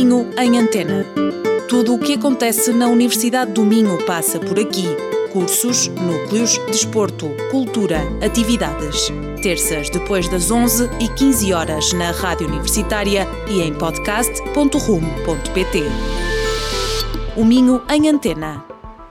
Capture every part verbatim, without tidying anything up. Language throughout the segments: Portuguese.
Minho em Antena. Tudo o que acontece na Universidade do Minho passa por aqui. Cursos, núcleos, desporto, cultura, atividades. Terças depois das onze e quinze horas na Rádio Universitária e em podcast ponto rumo ponto pt. O Minho em Antena.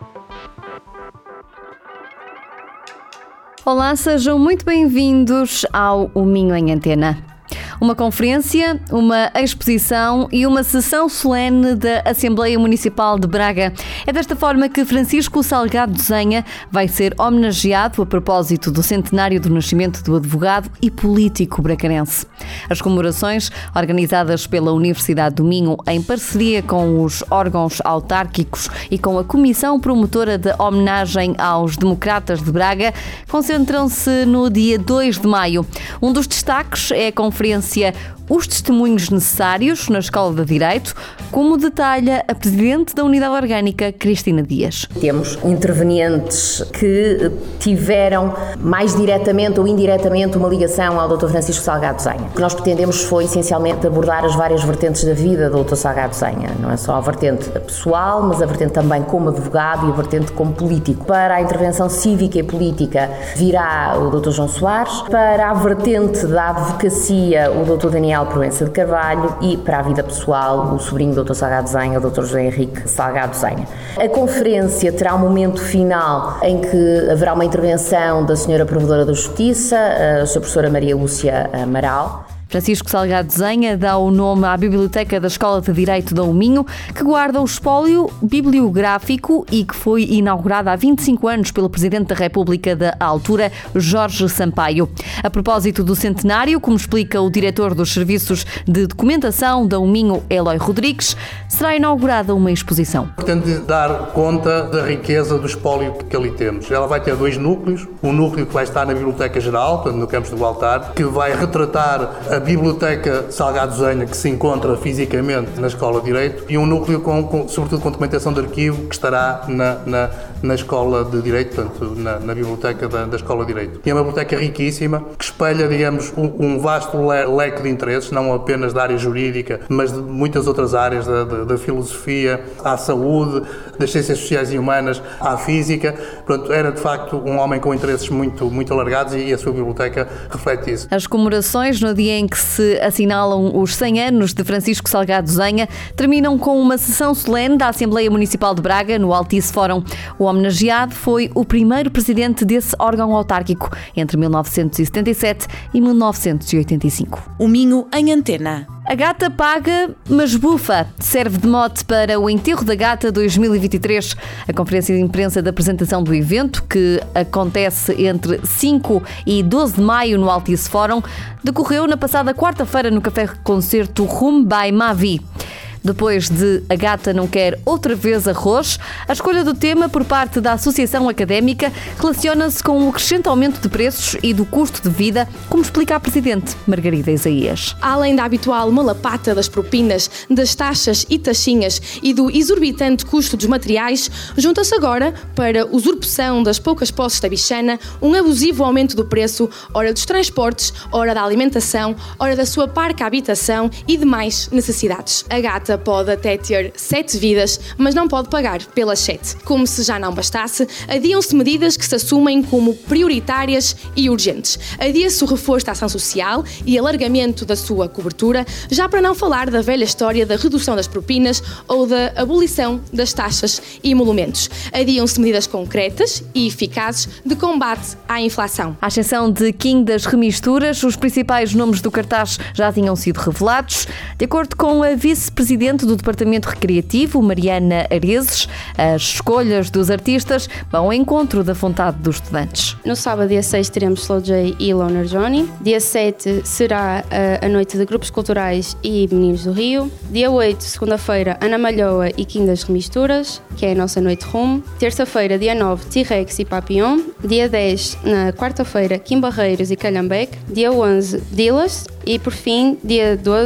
Olá, sejam muito bem-vindos ao O Minho em Antena. Uma conferência, uma exposição e uma sessão solene da Assembleia Municipal de Braga. É desta forma que Francisco Salgado Zenha vai ser homenageado a propósito do centenário do nascimento do advogado e político bracarense. As comemorações, organizadas pela Universidade do Minho em parceria com os órgãos autárquicos e com a Comissão Promotora da Homenagem aos Democratas de Braga, concentram-se no dia dois de maio. Um dos destaques é a conferência Os Testemunhos Necessários na Escola de Direito, como detalha a Presidente da Unidade Orgânica, Cristina Dias. Temos intervenientes que tiveram mais diretamente ou indiretamente uma ligação ao doutor Francisco Salgado Zenha. O que nós pretendemos foi essencialmente abordar as várias vertentes da vida do doutor Salgado Zenha. Não é só a vertente pessoal, mas a vertente também como advogado e a vertente como político. Para a intervenção cívica e política virá o doutor João Soares, para a vertente da advocacia o doutor Daniel Proença de Carvalho e para a vida pessoal o sobrinho do doutor Salgado Zenha, o doutor José Henrique Salgado Zenha. A conferência terá um momento final em que haverá uma intervenção da senhora Provedora da Justiça, a senhora professora Maria Lúcia Amaral. Francisco Salgado Zenha dá o nome à Biblioteca da Escola de Direito do Minho, que guarda o espólio bibliográfico e que foi inaugurada há vinte e cinco anos pelo Presidente da República da altura, Jorge Sampaio. A propósito do centenário, como explica o diretor dos Serviços de Documentação da Minho, Eloy Rodrigues, será inaugurada uma exposição. Pretende dar conta da riqueza do espólio que ali temos. Ela vai ter dois núcleos, um núcleo que vai estar na Biblioteca Geral, no Campos do Altar, que vai retratar a Biblioteca Salgado Zenha, que se encontra fisicamente na Escola de Direito, e um núcleo, com, com, sobretudo com documentação de arquivo, que estará na, na, na Escola de Direito, portanto, na, na Biblioteca da, da Escola de Direito. E é uma biblioteca riquíssima, que espelha, digamos, um, um vasto leque de interesses, não apenas da área jurídica, mas de muitas outras áreas, da, da, da filosofia, à saúde, das ciências sociais e humanas, à física. Portanto, era, de facto, um homem com interesses muito, muito alargados e a sua biblioteca reflete isso. As comemorações, no dia em que se assinalam os cem anos de Francisco Salgado Zenha, terminam com uma sessão solene da Assembleia Municipal de Braga, no Altice Fórum. O homenageado foi o primeiro presidente desse órgão autárquico, entre mil novecentos e setenta e sete e mil novecentos e oitenta e cinco. O Minho em Antena. A gata paga, mas bufa, serve de mote para o Enterro da Gata dois mil e vinte e três. A conferência de imprensa da apresentação do evento, que acontece entre cinco e doze de maio no Altice Fórum, decorreu na passada quarta-feira no café-concerto Rum by Mavi. Depois de A Gata Não Quer Outra Vez Arroz, a escolha do tema por parte da Associação Académica relaciona-se com o crescente aumento de preços e do custo de vida, como explica a Presidente Margarida Isaías. Além da habitual malapata das propinas, das taxas e taxinhas e do exorbitante custo dos materiais, junta-se agora, para usurpação das poucas posses da bichana, um abusivo aumento do preço, ora dos transportes, ora da alimentação, ora da sua parca habitação e demais necessidades. A gata pode até ter sete vidas, mas não pode pagar pelas sete. Como se já não bastasse, adiam-se medidas que se assumem como prioritárias e urgentes. Adia-se o reforço da ação social e alargamento da sua cobertura, já para não falar da velha história da redução das propinas ou da abolição das taxas e emolumentos. Adiam-se medidas concretas e eficazes de combate à inflação. À exceção de King das Remisturas, os principais nomes do cartaz já tinham sido revelados. De acordo com a vice-presidente do Departamento Recreativo, Mariana Arezes, as escolhas dos artistas vão ao encontro da vontade dos estudantes. No sábado, dia seis, teremos Slow J e Loner Johnny. Dia sete será a noite de grupos culturais e Meninos do Rio. Dia oito, segunda-feira, Ana Malhoa e King das Remisturas, que é a nossa noite Rum. Terça-feira, dia nove, T-Rex e Papillon. Dia dez, na quarta-feira, Kim Barreiros e Calhambeck. Dia onze, Dillas. E por fim, dia doze,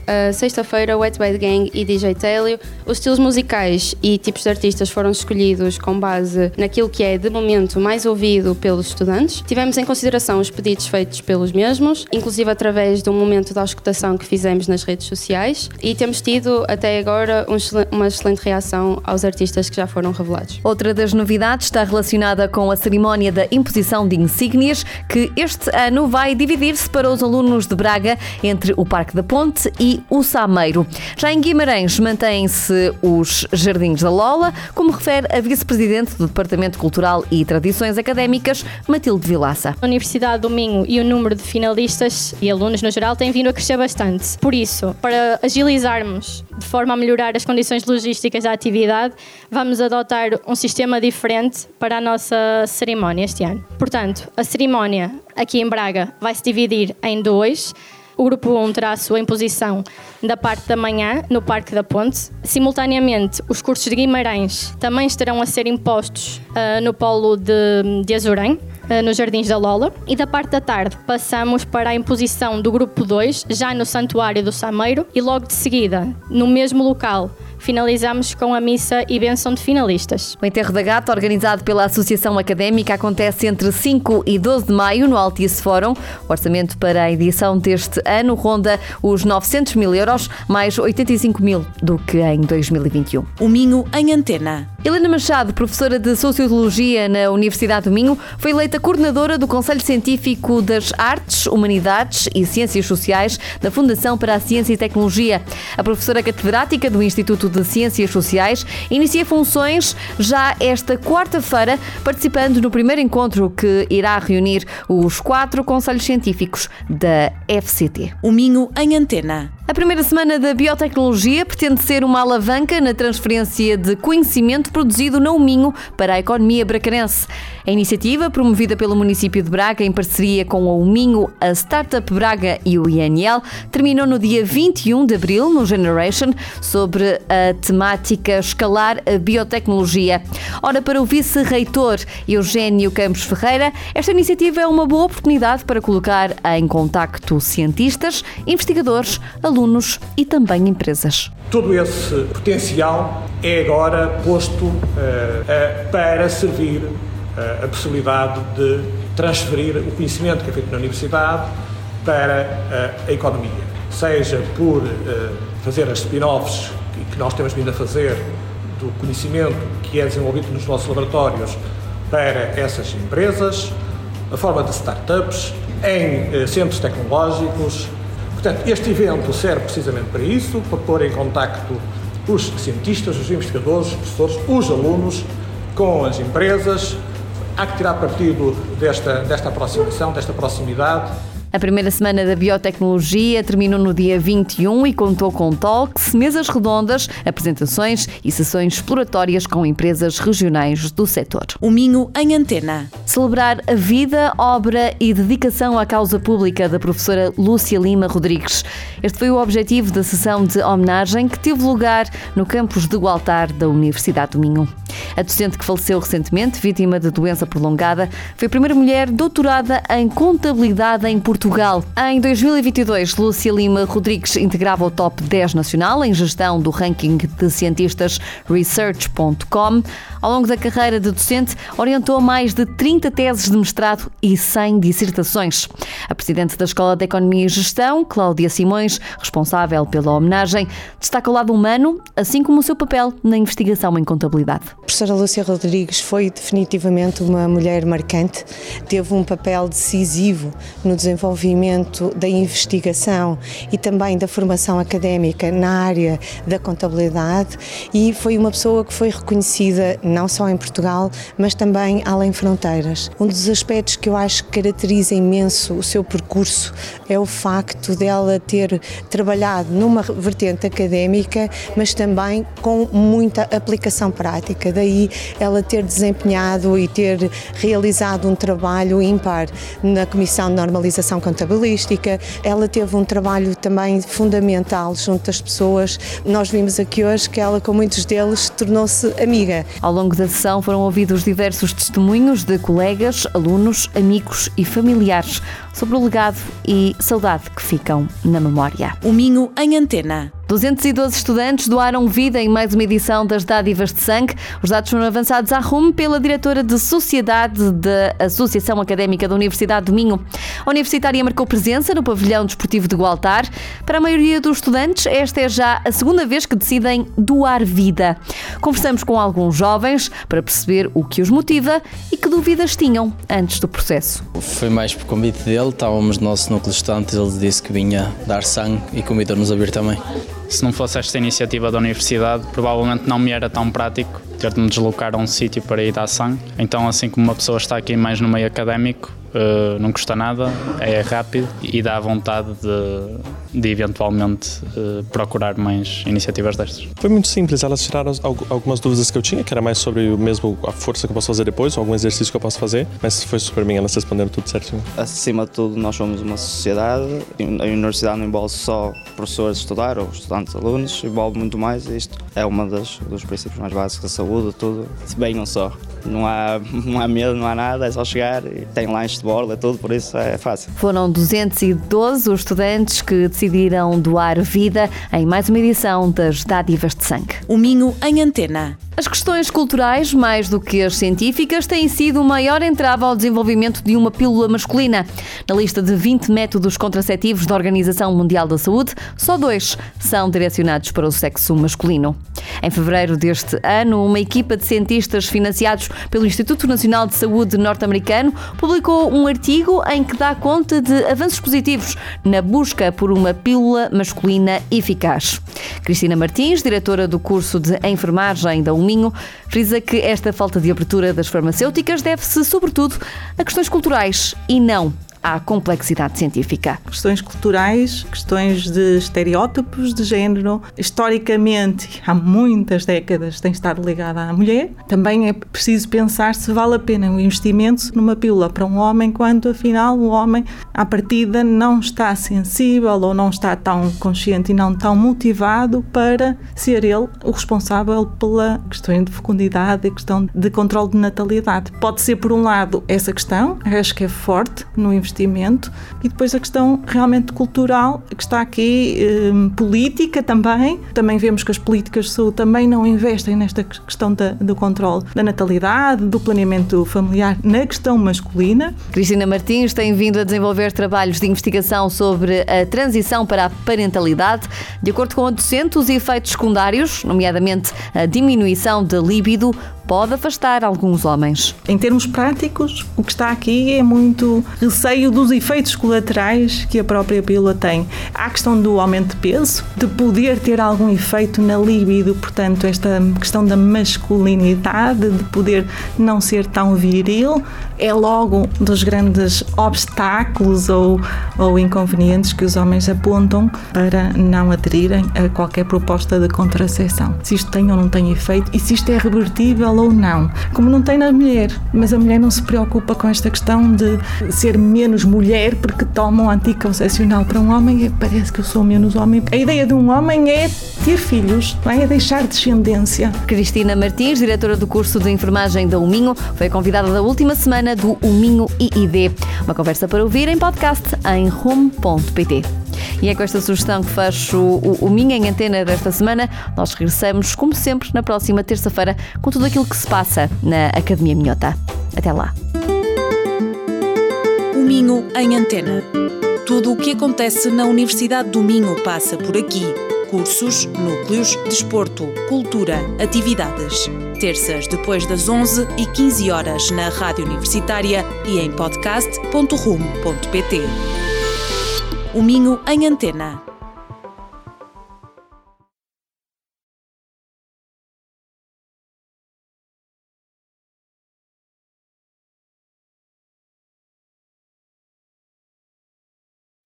a sexta-feira, Wet Bad Gang e D J Télio. Os estilos musicais e tipos de artistas foram escolhidos com base naquilo que é, de momento, mais ouvido pelos estudantes. Tivemos em consideração os pedidos feitos pelos mesmos, inclusive através de um momento de auscultação que fizemos nas redes sociais, e temos tido, até agora, um, uma excelente reação aos artistas que já foram revelados. Outra das novidades está relacionada com a cerimónia da imposição de insígnias, que este ano vai dividir-se para os alunos de Braga entre o Parque da Ponte e o Sameiro. Já em Guimarães mantêm-se os Jardins da Lola, como refere a vice-presidente do Departamento Cultural e Tradições Académicas, Matilde Vilaça. A Universidade do Minho e o número de finalistas e alunos no geral tem vindo a crescer bastante. Por isso, para agilizarmos de forma a melhorar as condições logísticas da atividade, vamos adotar um sistema diferente para a nossa cerimónia este ano. Portanto, a cerimónia aqui em Braga vai se dividir em dois. O grupo um terá a sua imposição da parte da manhã, no Parque da Ponte. Simultaneamente, os cursos de Guimarães também estarão a ser impostos uh, no polo de, de Azurém, uh, nos Jardins da Lola. E da parte da tarde, passamos para a imposição do grupo dois, já no Santuário do Sameiro. E logo de seguida, no mesmo local, finalizamos com a missa e bênção de finalistas. O Enterro da Gata, organizado pela Associação Académica, acontece entre cinco e doze de maio no Altice Fórum. O orçamento para a edição deste ano ronda os novecentos mil euros, mais oitenta e cinco mil do que em dois mil e vinte e um. O Minho em Antena. Helena Machado, professora de Sociologia na Universidade do Minho, foi eleita coordenadora do Conselho Científico das Artes, Humanidades e Ciências Sociais da Fundação para a Ciência e Tecnologia. A professora catedrática do Instituto de Ciências Sociais inicia funções já esta quarta-feira, participando no primeiro encontro que irá reunir os quatro conselhos científicos da F C T. O Minho em Antena. A primeira semana da biotecnologia pretende ser uma alavanca na transferência de conhecimento produzido no Minho para a economia bracarense. A iniciativa, promovida pelo município de Braga em parceria com o Minho, a Startup Braga e o I N L, terminou no dia vinte e um de abril no Generation, sobre a temática Escalar a Biotecnologia. Ora, para o vice-reitor Eugênio Campos Ferreira, esta iniciativa é uma boa oportunidade para colocar em contacto cientistas, investigadores, alunos e também empresas. Todo esse potencial é agora posto uh, uh, para servir uh, a possibilidade de transferir o conhecimento que é feito na universidade para uh, a economia, seja por uh, fazer as spin-offs que nós temos vindo a fazer do conhecimento que é desenvolvido nos nossos laboratórios para essas empresas, a forma de startups, em uh, centros tecnológicos. Portanto, este evento serve precisamente para isso, para pôr em contacto os cientistas, os investigadores, os professores, os alunos com as empresas. Há que tirar partido desta, desta aproximação, desta proximidade. A primeira semana da biotecnologia terminou no dia vinte e um e contou com talks, mesas redondas, apresentações e sessões exploratórias com empresas regionais do setor. O Minho em Antena. Celebrar a vida, obra e dedicação à causa pública da professora Lúcia Lima Rodrigues. Este foi o objetivo da sessão de homenagem que teve lugar no campus de Gualtar da Universidade do Minho. A docente, que faleceu recentemente, vítima de doença prolongada, foi a primeira mulher doutorada em contabilidade em Portugal. Em dois mil e vinte e dois, Lúcia Lima Rodrigues integrava o top dez nacional em gestão do ranking de cientistas research ponto com. Ao longo da carreira de docente, orientou mais de trinta teses de mestrado e cem dissertações. A presidente da Escola de Economia e Gestão, Cláudia Simões, responsável pela homenagem, destaca o lado humano, assim como o seu papel na investigação em contabilidade. A professora Lúcia Rodrigues foi definitivamente uma mulher marcante, teve um papel decisivo no desenvolvimento da investigação e também da formação académica na área da contabilidade, e foi uma pessoa que foi reconhecida não só em Portugal, mas também além fronteiras. Um dos aspectos que eu acho que caracteriza imenso o seu percurso é o facto dela ter trabalhado numa vertente académica, mas também com muita aplicação prática, daí ela ter desempenhado e ter realizado um trabalho ímpar na Comissão de Normalização Contabilística. Ela teve um trabalho também fundamental junto às pessoas. Nós vimos aqui hoje que ela, com muitos deles, tornou-se amiga. Ao longo da sessão foram ouvidos diversos testemunhos de colegas, alunos, amigos e familiares sobre o legado e saudade que ficam na memória. O Minho em Antena. duzentos e doze estudantes doaram vida em mais uma edição das Dádivas de Sangue. Os dados foram avançados à R U M pela diretora de Sociedade da Associação Académica da Universidade do Minho. A universitária marcou presença no pavilhão desportivo de Gualtar. Para a maioria dos estudantes, esta é já a segunda vez que decidem doar vida. Conversamos com alguns jovens para perceber o que os motiva e que dúvidas tinham antes do processo. Foi mais por convite dele, estávamos no nosso núcleo estudante, ele disse que vinha dar sangue e convidou-nos a vir também. Se não fosse esta iniciativa da universidade, provavelmente não me era tão prático ter de me deslocar a um sítio para ir dar sangue. Então, assim como uma pessoa está aqui mais no meio académico, uh, não custa nada, é rápido e dá vontade de, de eventualmente uh, procurar mais iniciativas destas. Foi muito simples, elas tiraram algumas dúvidas que eu tinha, que era mais sobre o mesmo a força que eu posso fazer depois, ou algum exercício que eu posso fazer, mas foi super bem, elas responderam tudo certinho. Acima de tudo, nós somos uma sociedade, a universidade não envolve só professores estudar ou estudantes, alunos, envolve muito mais e isto é uma das, dos princípios mais básicos da saúde, tudo, se bem não só. Não há, não há medo, não há nada, é só chegar e tem lanche de borla, é tudo, por isso é fácil. Foram duzentos e doze os estudantes que decidiram doar vida em mais uma edição das Dádivas de Sangue. O Minho em Antena. As questões culturais, mais do que as científicas, têm sido o maior entrave ao desenvolvimento de uma pílula masculina. Na lista de vinte métodos contraceptivos da Organização Mundial da Saúde, só dois são direcionados para o sexo masculino. Em fevereiro deste ano, uma equipa de cientistas financiados pelo Instituto Nacional de Saúde norte-americano publicou um artigo em que dá conta de avanços positivos na busca por uma pílula masculina eficaz. Cristina Martins, diretora do curso de enfermagem da Minho, frisa que esta falta de abertura das farmacêuticas deve-se, sobretudo, a questões culturais e não à complexidade científica. Questões culturais, questões de estereótipos de género, historicamente, há muitas décadas, tem estado ligada à mulher. Também é preciso pensar se vale a pena o investimento numa pílula para um homem, quando afinal o homem, à partida, não está sensível ou não está tão consciente e não tão motivado para ser ele o responsável pela questão de fecundidade e questão de controle de natalidade. Pode ser, por um lado, essa questão, acho que é forte no investimento, e depois a questão realmente cultural, que está aqui, eh, política também. Também vemos que as políticas de saúde também não investem nesta questão da, do controle da natalidade, do planeamento familiar na questão masculina. Cristina Martins tem vindo a desenvolver trabalhos de investigação sobre a transição para a parentalidade. De acordo com a docente, os efeitos secundários, nomeadamente a diminuição da libido, pode afastar alguns homens. Em termos práticos, o que está aqui é muito receio dos efeitos colaterais que a própria pílula tem. Há a questão do aumento de peso, de poder ter algum efeito na libido, portanto, esta questão da masculinidade, de poder não ser tão viril, é logo dos grandes obstáculos ou, ou inconvenientes que os homens apontam para não aderirem a qualquer proposta de contracepção. Se isto tem ou não tem efeito e se isto é revertível ou não. Como não tem na mulher, mas a mulher não se preocupa com esta questão de ser menos mulher porque toma um anticoncepcional. Para um homem, parece que eu sou menos homem. A ideia de um homem é ter filhos, não é? É deixar descendência. Cristina Martins, diretora do curso de enfermagem da Minho, foi convidada da última semana do Minho I I D. Uma conversa para ouvir em podcast em rumo ponto pt. E é com esta sugestão que fecho o, o Minho em Antena desta semana. Nós regressamos, como sempre, na próxima terça-feira com tudo aquilo que se passa na Academia Minhota. Até lá. O Minho em Antena. Tudo o que acontece na Universidade do Minho passa por aqui. Cursos, núcleos, desporto, cultura, atividades. Terças depois das onze e quinze horas na Rádio Universitária e em podcast ponto rumo ponto pt. O Minho em Antena.